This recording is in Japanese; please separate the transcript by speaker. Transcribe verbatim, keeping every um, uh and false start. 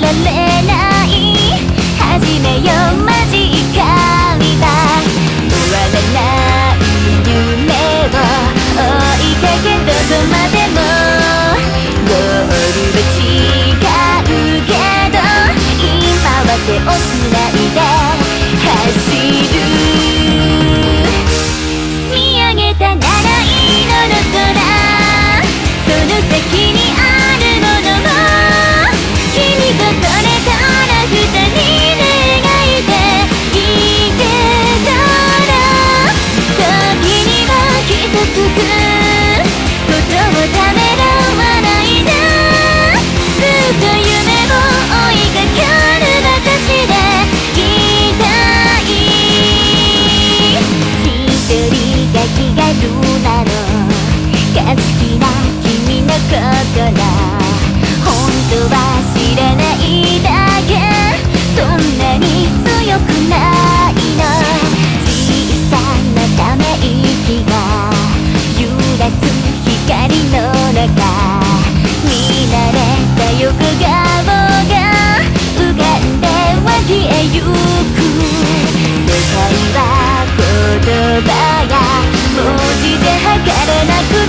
Speaker 1: れない。始めようマジカリだ。終わらない夢を追いかけどこまでもゴールは違うけど今は手をつないで走る。見上げた七色の空、その先にあるものを君とこれから二人で描いていけたら、時には傷つくことをためらわないで、ずっと夢を追いかける私でいたい。一人が気軽なのが好きな君の心、本当は知らないだけ、そんなに強くないの。小さなため息が揺らす光の中、見慣れた横顔が浮かんでは消えゆく。世界は言葉や文字で測れなく